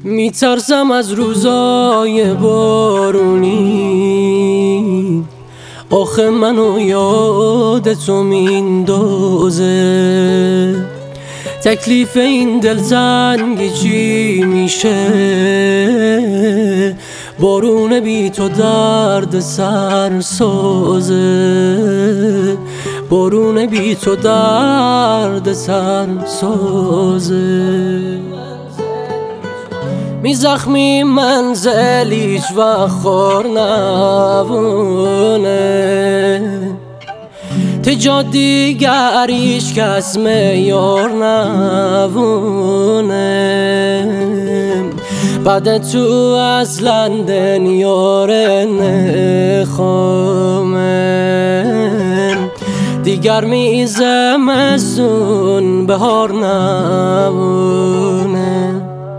میترسم از روزای بارونی، آخه منو یاد تو میندازه. تکلیف این دلتنگی چی میشه؟ بارون بی تو درد سر سازه، بارون بی تو درد سر سازه. می زخمی منزل هیچ وقت خور نبونه، تجا دیگر هیچ کس میار نبونه. بعد تو اصلا دنیاره نخوامم، دیگر میزم ازون بهار نبونه.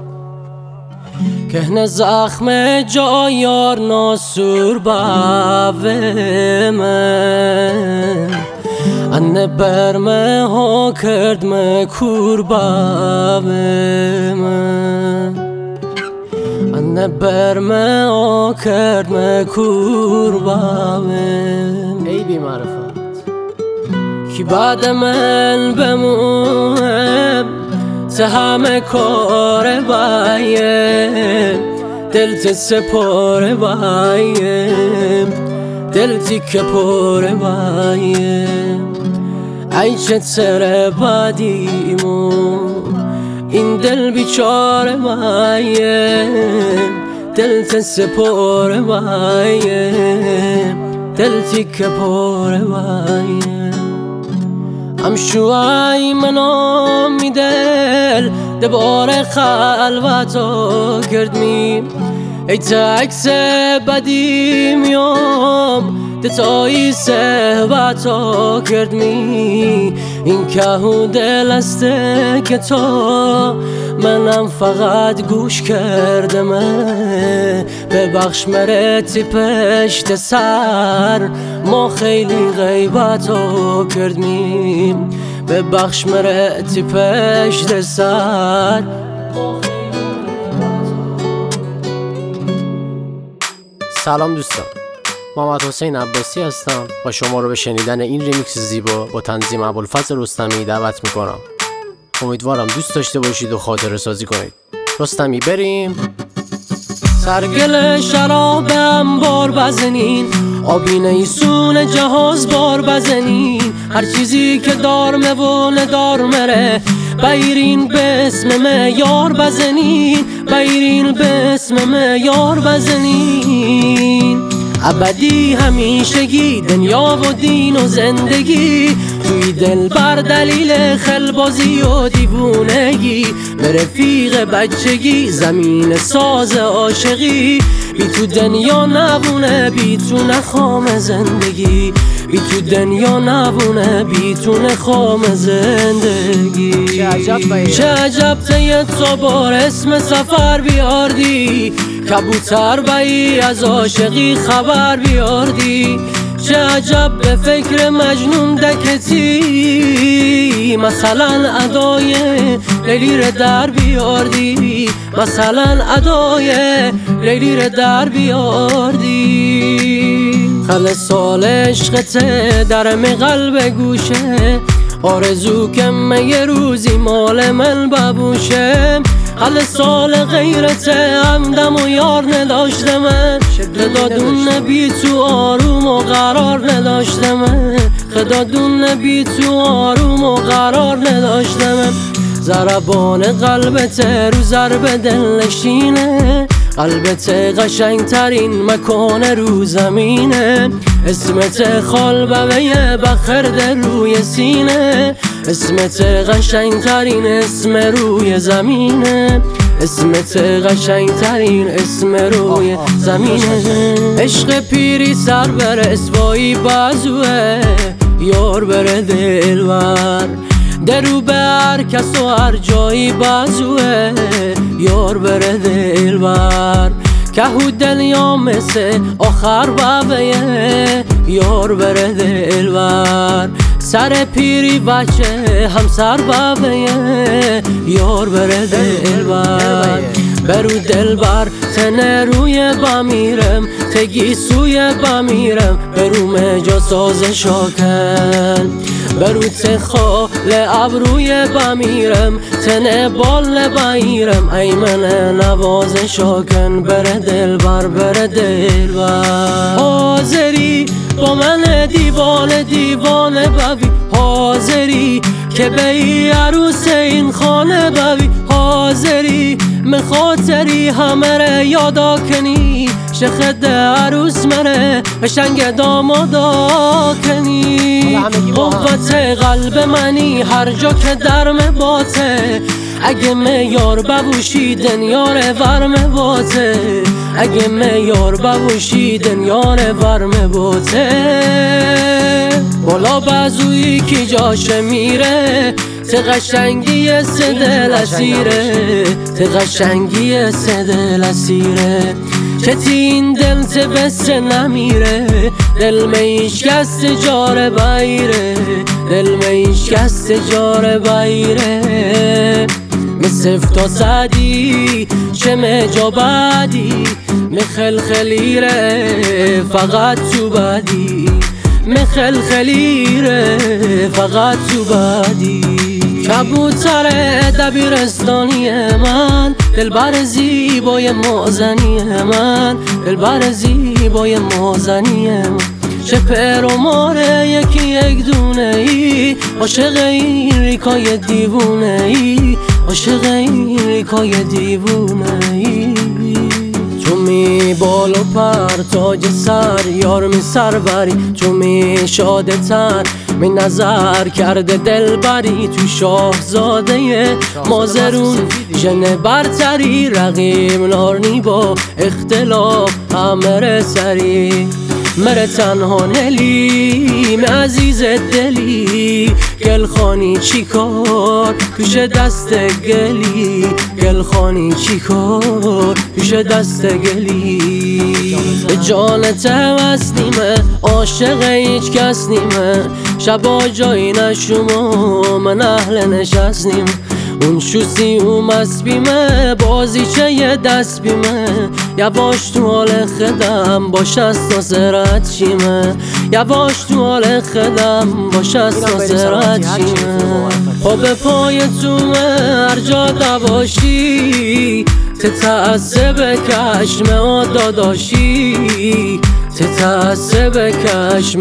کهنه زخم جایار ناسور باوه من، انه برمه ها کرد مکور باوه من، انه برمه ها کرد مکور باوه. ای بی معرفت کی بعد من بمونم، ته همه کار بایم، دلت سپاره بایم، دلتی که پاره بایم. ای چه سر بدیمو این دل بیچاره بایم، دلت سپاره بایم، دلتی که پاره بایم. هم شوی منو میدل دبار خلوتا کردمیم، ای تکس بدی میام دتایی صحبتا کردمی. این که دل استه که تا منم فقط گوش کردم. ببخش مرتی پشت سر ما خیلی غیبتا کردمیم، ببخش مرتی پشت سر. سلام دوستان، محمد حسین عباسی هستم و شما رو به شنیدن این ریمیکس زیبا با تنظیم ابوالفضل رستمی دعوت میکنم. امیدوارم دوست داشته باشید و خاطره سازی کنید. رستمی بریم. سرگل شرابم بار بزنین، آبینه ایسون جهاز بار بزنین. هر چیزی که دارمه و ندار مره، بیرین به اسم یار بزنین، بیرین به اسم یار بزنین. ابدی همیشگی دنیا و دین و زندگی، توی دل بر دلیل خلبازی و دیوونگی. به رفیق بچگی زمین ساز عاشقی، بی تو دنیا نبونه بی تو نخوام زندگی، بی تو دنیا نبونه بی تو نخوام زندگی. چه عجب تیت تو بار اسم سفر بیاردی، کبوتر بایی از عاشقی خبر بیاردی. چه عجب به فکر مجنون دکتی، مثلا ادای لیلی رو در بیاردی، مثلا ادای لیلی رو در بیاردی. خل سال عشقت درم قلب گوشه، آرزو که یه روزی مال من ببوشه. خل سال غیرت همدم و یار نداشته من، خدادون نبی تو آروم و قرار نداشته من، خدادون نبی تو آروم و قرار نداشته من. ضربان قلبت رو ضرب دل نشینه، قلبت قشنگ ترین مکان رو زمینه. اسمت خال بویه بخرده روی سینه، اسمت قشنگ ترین اسم روی زمینه، اسمت قشنگ ترین اسم روی زمینه. عشق پیری سر بر اسوایی بازوه، یار بره دلبر درو به هر کس و هر جایی بازوه، یار بره دلبر که دنیا مثل آخر بابیه، یار بره دلبر سر پیری بچه همسر بابیه، یار بره دلبر برو دلبر تنه روی بمیرم تگی سوی بمیرم برو مجا ساز شاکن برو تخال ابروی بمیرم تنه بال بایرم ای من نواز شاکن بره دلبر بره دلبر حاضری با من دیوانه بوی حاضری که به عروس این خانه بوی حاضری مخاطری همه را یادا کنی شخد عروس مره شنگ دامادا کنی قوت قلب منی هر جا که درم باته اگه میار ببوشی دنیار ورم باته اگه میار ببوشی دنیار ورم باته بالا بازویی که جاش میره ته قشنگی دل اسیره ته قشنگی دل اسیره که این دل ته بس نمیره دل میش کست جار بایره دل میش کست جار بایره مسف تا صدی چه مجا بعدی مخلخلیره فقط تو بدی مخلخلیره فقط تو بدی کبوتر دبیرستانی من دلبر زیبای مازنی من دلبر زیبای مازنی من چه پر و ماره یکی یک دونه ای عاشق این ریکای دیوونه ای عاشق این ریکای دیوونه ای تو می بال و پر تاج سر یار می سر بری تو می شاده تر می نظر کرده دل بری تو شاهزاده مازرون جن برتری رقیب نارنی با اختلاف همه سری مره تنها نلیم عزیز دلی گل خانی چی کار پیش دست گلی گل خانی چی کار پیش دست گلی به جانت هست نیمه عاشق هیچ کس نیمه شبا جایی نشما من اهل نشست نیمه اون شوسی و مست بیمه بازی چه یه دست بیمه یواش تو حال خدم باش از تا سرت چیمه یواش تو حال خدم باش از تا سرت چیمه پا پای تومه هر جا دباشی تتعصب کشم داداشی تتعصب کشم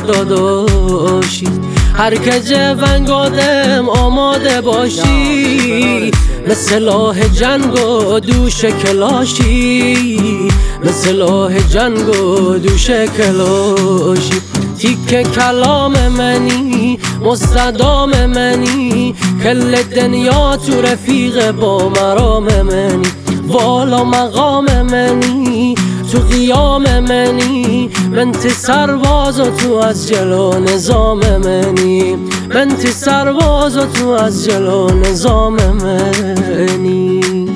داداشی هر که جوان گادم آماده باشی مثل سلاح جنگ و دوش کلاشی مثل سلاح جنگ و دوش کلاشی تیک کلام منی مستدام منی کل دنیا تو رفیق با مرام منی والا مقام منی تو قیام منی من تی سرباز و تو از جلو نظام منی من تی سرباز و تو از جلو نظام منی